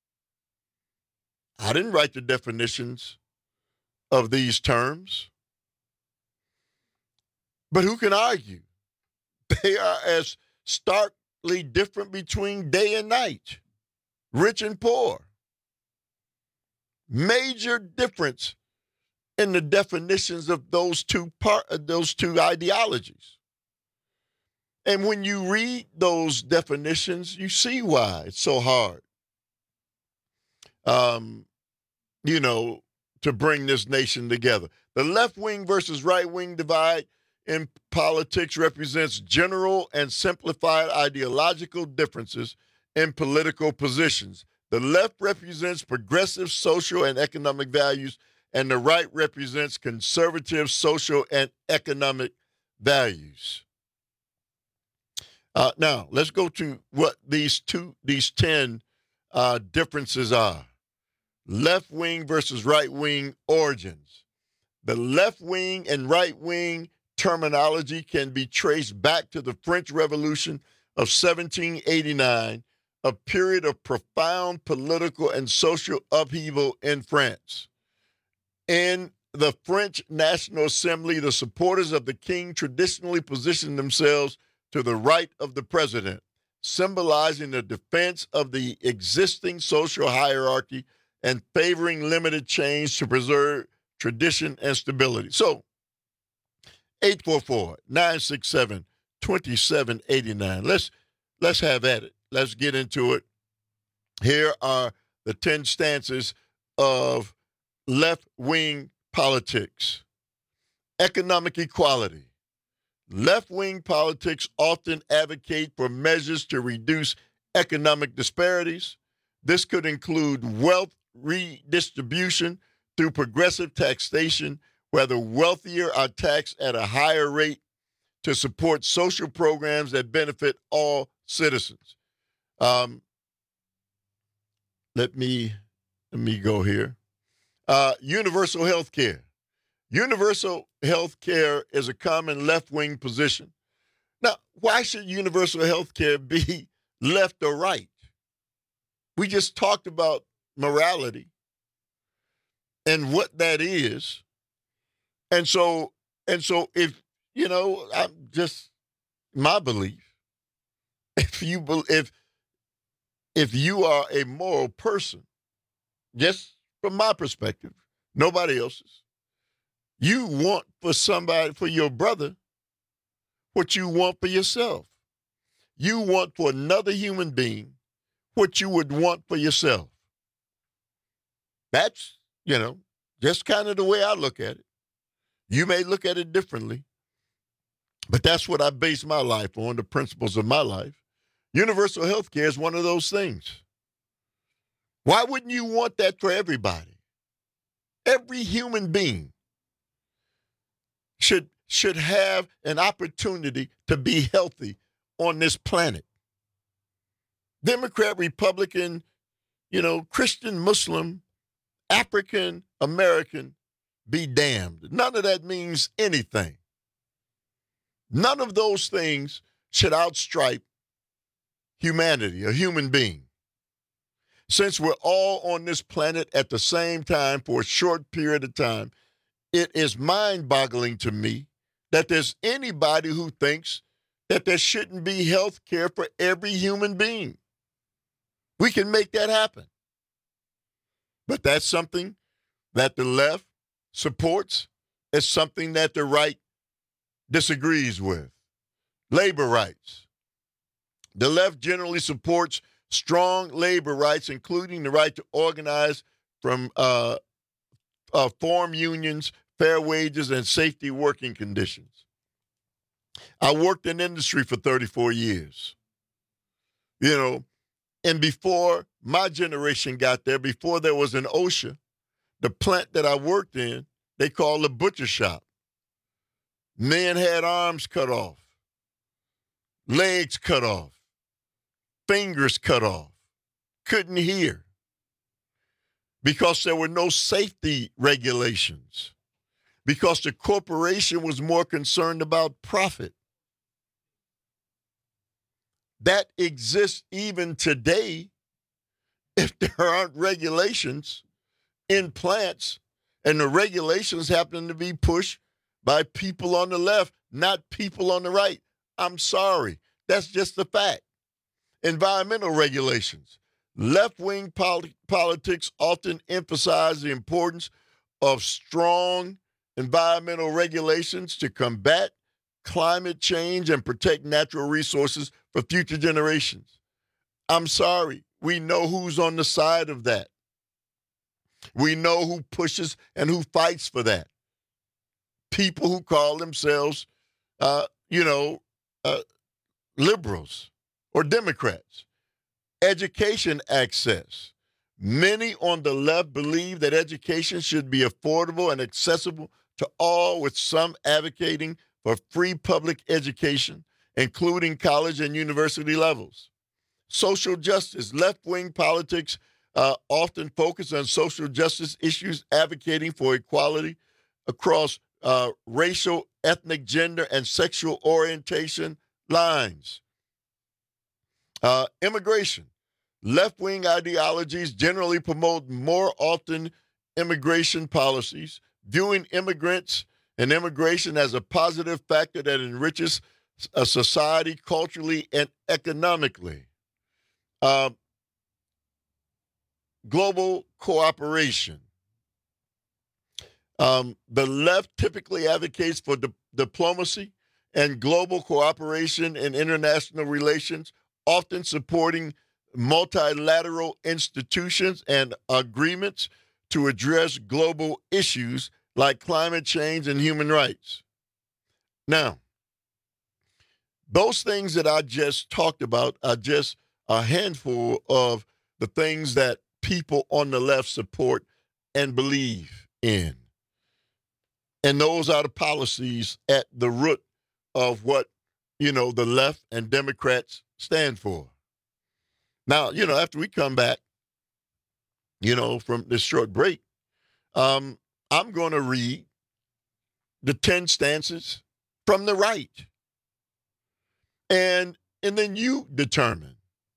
I didn't write the definitions of these terms, but who can argue? They are as starkly different between day and night, rich and poor. Major difference in the definitions of those two part, those two ideologies. And when you read those definitions, you see why it's so hard, um, you know, to bring this nation together. The left wing versus right wing divide in politics represents general and simplified ideological differences in political positions. The left represents progressive social and economic values, and the right represents conservative social and economic values. Uh, now, let's go to what these two, these ten uh, differences are. Left wing versus right wing origins. The left wing and right wing terminology can be traced back to the French Revolution of seventeen eighty-nine, a period of profound political and social upheaval in France. In the French National Assembly, the supporters of the king traditionally positioned themselves to the right of the president, symbolizing the defense of the existing social hierarchy and favoring limited change to preserve tradition and stability. So, eight four four, nine six seven, two seven eight nine. Let's let's have at it. Let's get into it. Here are the ten stances of left-wing politics. Economic equality. Left-wing politics often advocate for measures to reduce economic disparities. This could include wealth redistribution through progressive taxation, where the wealthier are taxed at a higher rate to support social programs that benefit all citizens. Um, let me let me go here. Uh, universal health care. Universal health care is a common left-wing position. Now, why should universal health care be left or right? We just talked about morality and what that is. And so, and so if, you know, I'm just, my belief, if you, if, if you are a moral person, just from my perspective, nobody else's, you want for somebody, for your brother, what you want for yourself. You want for another human being what you would want for yourself. That's, you know, just kind of the way I look at it. You may look at it differently, but that's what I base my life on, the principles of my life. Universal health care is one of those things. Why wouldn't you want that for everybody? Every human being should, should have an opportunity to be healthy on this planet. Democrat, Republican, you know, Christian, Muslim, African, American, be damned. None of that means anything. None of those things should outstripe humanity, a human being. Since we're all on this planet at the same time for a short period of time, it is mind-boggling to me that there's anybody who thinks that there shouldn't be health care for every human being. We can make that happen. But that's something that the left supports. It's something that the right disagrees with. Labor rights. The left generally supports strong labor rights, including the right to organize from uh, uh, form unions, fair wages, and safety working conditions. I worked in industry for thirty-four years. You know, and before my generation got there, before there was an OSHA, the plant that I worked in, they called a butcher shop. Men had arms cut off, legs cut off, fingers cut off, couldn't hear because there were no safety regulations, because the corporation was more concerned about profit. That exists even today if there aren't regulations in plants, and the regulations happen to be pushed by people on the left, not people on the right. I'm sorry. That's just the fact. Environmental regulations. Left-wing pol- politics often emphasize the importance of strong environmental regulations to combat climate change and protect natural resources for future generations. I'm sorry. We know who's on the side of that. We know who pushes and who fights for that. People who call themselves, uh, you know, uh, liberals or Democrats. Education access. Many on the left believe that education should be affordable and accessible to all, with some advocating for free public education, including college and university levels. Social justice. Left-wing politics uh, often focus on social justice issues, advocating for equality across uh, racial, ethnic, gender, and sexual orientation lines. Uh, immigration. Left-wing ideologies generally promote more often immigration policies, viewing immigrants and immigration as a positive factor that enriches a society culturally and economically. Uh, global cooperation. Um, the left typically advocates for di- diplomacy and global cooperation in international relations, often supporting multilateral institutions and agreements to address global issues like climate change and human rights. Now, those things that I just talked about are just a handful of the things that people on the left support and believe in. And those are the policies at the root of what, you know, the left and Democrats stand for. Now, you know, after we come back, you know, from this short break, um, I'm going to read the ten stances from the right. And, and then you determine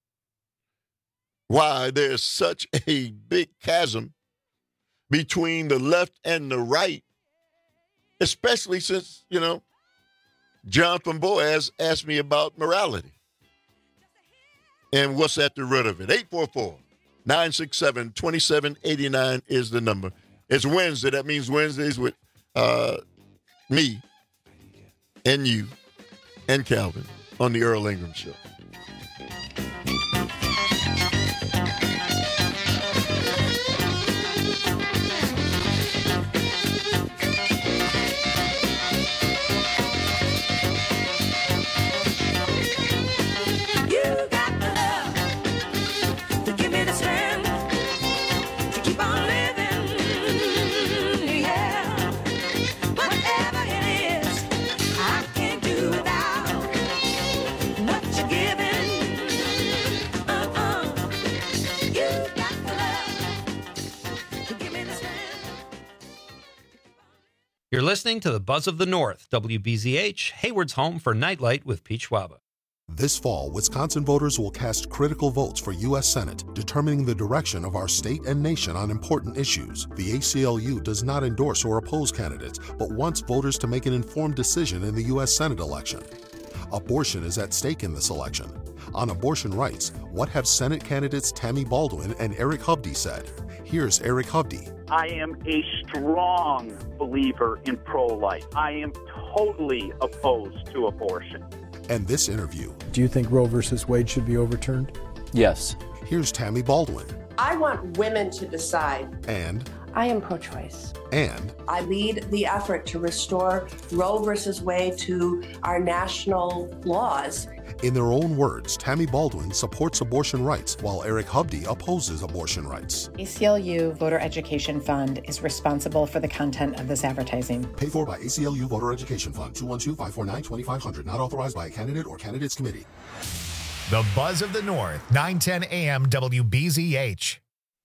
why there's such a big chasm between the left and the right, especially since, you know, John from Boaz asked me about morality. And what's at the root of it? eight four four, nine six seven, two seven eight nine is the number. It's Wednesday. That means Wednesdays with uh, me and you and Calvin on the Earl Ingram Show. You're listening to the Buzz of the North, W B Z H, Hayward's home for Nightlight with Pete Schwaba. This fall, Wisconsin voters will cast critical votes for U S Senate, determining the direction of our state and nation on important issues. The A C L U does not endorse or oppose candidates, but wants voters to make an informed decision in the U S Senate election. Abortion is at stake in this election. On abortion rights, what have Senate candidates Tammy Baldwin and Eric Hovde said? Here's Eric Hovde. I am a strong believer in pro-life. I am totally opposed to abortion. and this interview. Do you think Roe versus Wade should be overturned? Yes. Here's Tammy Baldwin. I want women to decide. And I am pro-choice. And I lead the effort to restore Roe versus Wade to our national laws. in their own words, Tammy Baldwin supports abortion rights, while Eric Hovde opposes abortion rights. A C L U Voter Education Fund is responsible for the content of this advertising. Paid for by A C L U Voter Education Fund, two one two, five four nine, two five zero zero, not authorized by a candidate or candidates committee. The Buzz of the North, nine ten A M W B Z H.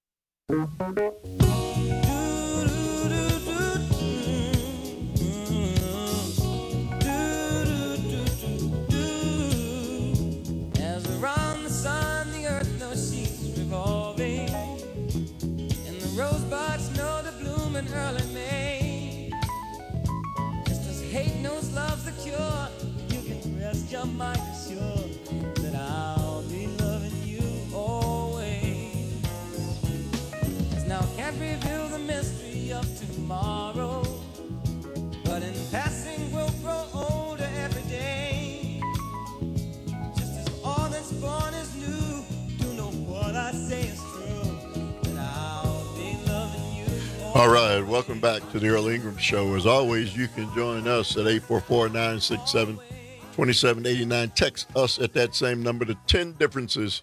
Early May, just as hate knows love's the cure, you can rest your mind assured that I'll be loving you always. As now can't reveal the mystery of tomorrow, but in passing we'll grow older every day. Just as all that's born is new, do know what I say is true. All right, welcome back to the Earl Ingram Show. As always, you can join us at eight four four, nine six seven, two seven eight nine. Text us at that same number. The ten differences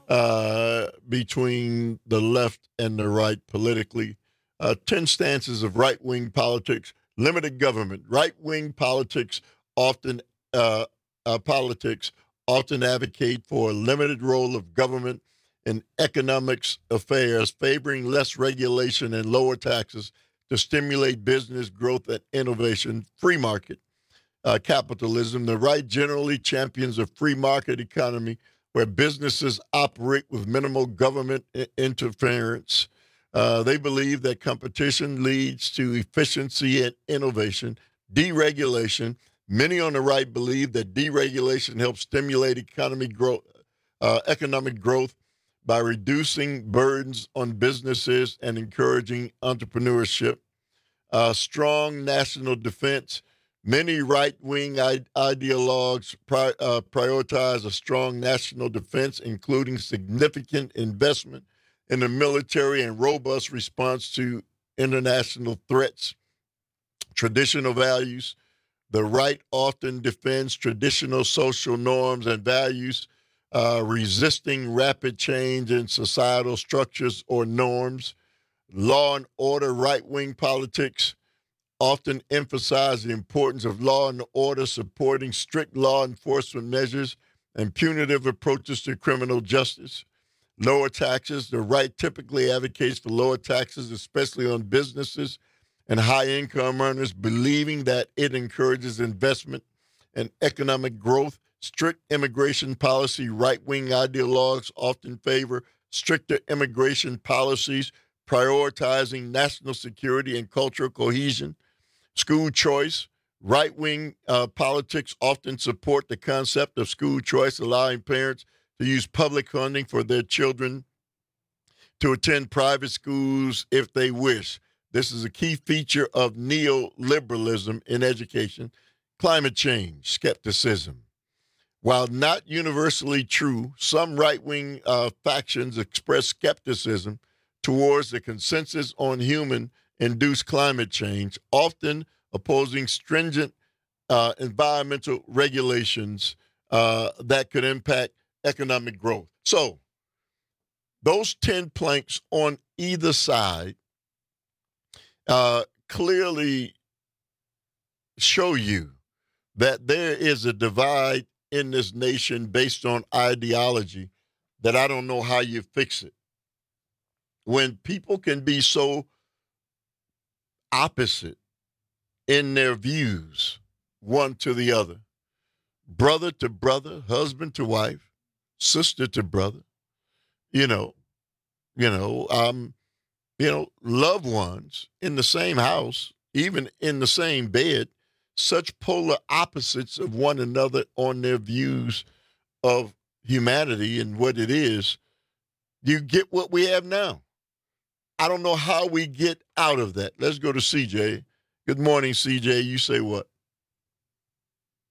uh, between the left and the right politically. Uh, ten stances of right-wing politics. Limited government. Right-wing politics often uh, uh, politics often advocate for a limited role of government in economics affairs, favoring less regulation and lower taxes to stimulate business growth and innovation. Free market uh, capitalism. The right generally champions a free market economy where businesses operate with minimal government I- interference. Uh, they believe that competition leads to efficiency and innovation. Deregulation. Many on the right believe that deregulation helps stimulate economy growth, uh, economic growth, by reducing burdens on businesses and encouraging entrepreneurship. Uh, strong national defense. Many right-wing I- ideologues pri- uh, prioritize a strong national defense, including significant investment in the military and robust response to international threats. Traditional values. The right often defends traditional social norms and values, Uh, resisting rapid change in societal structures or norms. Law and order, right-wing politics often emphasize the importance of law and order, supporting strict law enforcement measures and punitive approaches to criminal justice. Lower taxes, the right typically advocates for lower taxes, especially on businesses and high-income earners, believing that it encourages investment and economic growth. Strict immigration policy, right-wing ideologues often favor stricter immigration policies, prioritizing national security and cultural cohesion. School choice, right-wing uh, politics often support the concept of school choice, allowing parents to use public funding for their children to attend private schools if they wish. This is a key feature of neoliberalism in education. Climate change, skepticism. While not universally true, some right-wing uh, factions express skepticism towards the consensus on human-induced climate change, often opposing stringent uh, environmental regulations uh, that could impact economic growth. So, those ten planks on either side uh, clearly show you that there is a divide in this nation based on ideology that I don't know how you fix it. When people can be so opposite in their views, one to the other, brother to brother, husband to wife, sister to brother, you know, you know, um, you know, loved ones in the same house, even in the same bed, such polar opposites of one another on their views of humanity and what it is, you get what we have now. I don't know how we get out of that. Let's go to C J. Good morning, C J. You say what?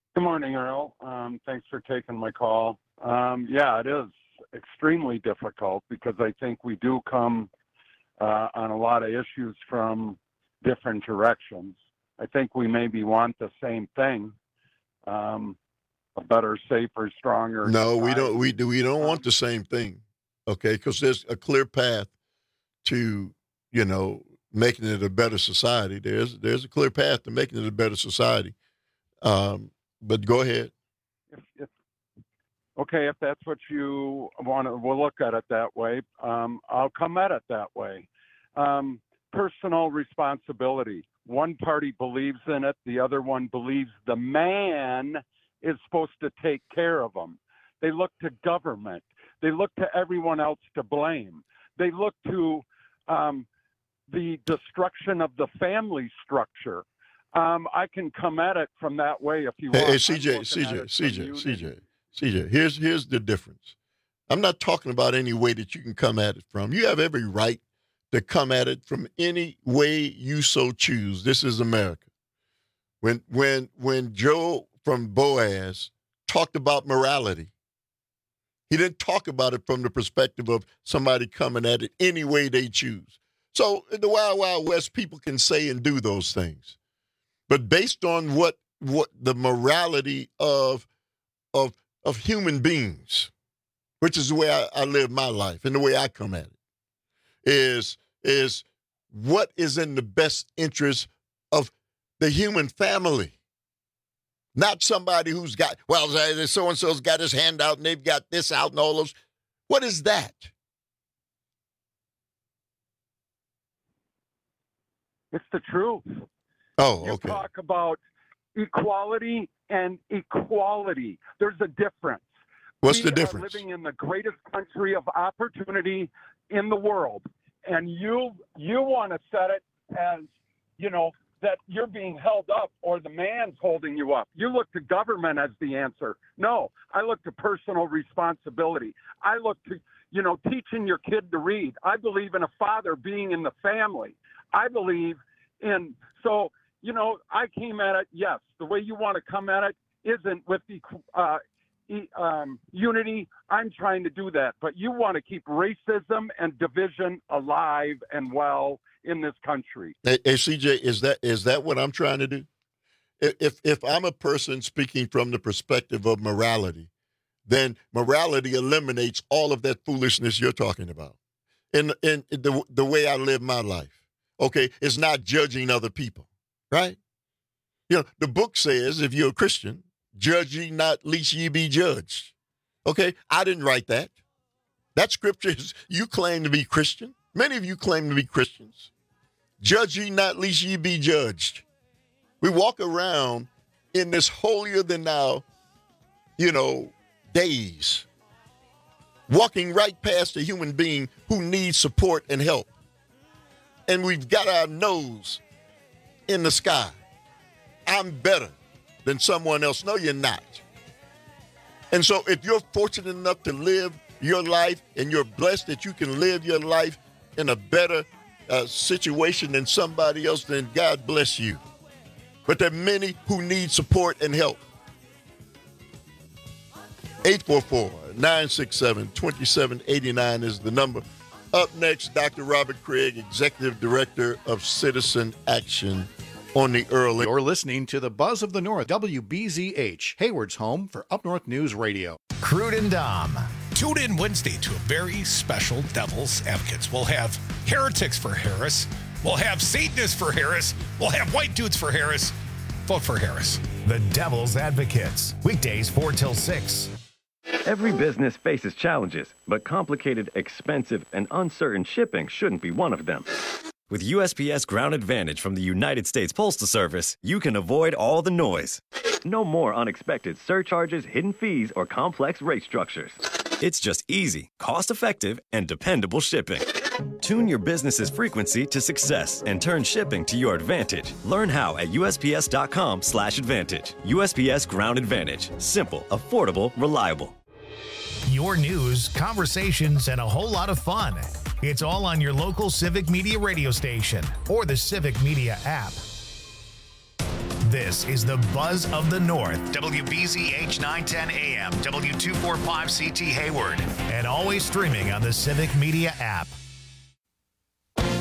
Good morning, Earl. Um, thanks for taking my call. Um, yeah, it is extremely difficult because I think we do come uh, on a lot of issues from different directions. I think we maybe want the same thing, um, a better, safer, stronger. No, we society. don't. We do. We don't want the same thing, okay? Because there's a clear path to, you know, making it a better society. There's there's a clear path to making it a better society. Um, but go ahead. If, if, okay, if that's what you want to, we'll look at it that way. Um, I'll come at it that way. Um, personal responsibility. One party believes in it. The other one believes the man is supposed to take care of them. They look to government. They look to everyone else to blame. They look to um, the destruction of the family structure. Um, I can come at it from that way if you Hey, want. hey C J, C J, C J, C J, C J. Here's here's the difference. I'm not talking about any way that you can come at it from. You have every right to come at it from any way you so choose. This is America. When when when Joe from Boaz talked about morality, he didn't talk about it from the perspective of somebody coming at it any way they choose. So in the Wild Wild West, people can say and do those things. But based on what what the morality of of of human beings, which is the way I, I live my life and the way I come at it, is is what is in the best interest of the human family. Not somebody who's got, well, so-and-so's got his hand out and they've got this out and all those. What is that? It's the truth. Oh, you okay. talk about equality and equality. There's a difference. What's we the difference? Are living in the greatest country of opportunity in the world, and you you want to set it as, you know, that you're being held up or the man's holding you up. You look to government as the answer. No, I look to personal responsibility. I look to, you know, teaching your kid to read. I believe in a father being in the family. I believe in, so, you know, I came at it, yes, the way you want to come at it isn't with the uh, e- um, unity. I'm trying to do that. But you want to keep racism and division alive and well in this country. Hey, hey, C J, is that is that what I'm trying to do? If if I'm a person speaking from the perspective of morality, then morality eliminates all of that foolishness you're talking about. In in the the way I live my life, okay, it's not judging other people, right? You know, the book says, if you're a Christian, judge ye not, lest ye be judged. Okay, I didn't write that. That scripture is, you claim to be Christian. Many of you claim to be Christians. Judge ye not, lest ye be judged. We walk around in this holier than thou, you know, days, walking right past a human being who needs support and help. And we've got our nose in the sky. I'm better than someone else. No, you're not. And so if you're fortunate enough to live your life and you're blessed that you can live your life in a better uh, situation than somebody else, then God bless you. But there are many who need support and help. eight four four, nine six seven, two seven eight nine is the number. Up next, Doctor Robert Craig, Executive Director of Citizen Action on the Earl. You're listening to the Buzz of the North, W B Z H, Hayward's home for Up North News Radio. Crude and Dom. Tune in Wednesday to a very special Devil's Advocates. We'll have heretics for Harris. We'll have Satanists for Harris. We'll have white dudes for Harris. Vote for Harris. The Devil's Advocates. Weekdays four till six. Every business faces challenges, but complicated, expensive, and uncertain shipping shouldn't be one of them. With U S P S Ground Advantage from the United States Postal Service, you can avoid all the noise. No more unexpected surcharges, hidden fees, or complex rate structures. It's just easy, cost-effective, and dependable shipping. Tune your business's frequency to success and turn shipping to your advantage. Learn how at U S P S dot com slash advantage. U S P S Ground Advantage. Simple, affordable, reliable. Your news, conversations, and a whole lot of fun. It's all on your local Civic Media radio station or the Civic Media app. This is the Buzz of the North, W B Z H nine ten A M, W two forty-five C T Hayward, and always streaming on the Civic Media app.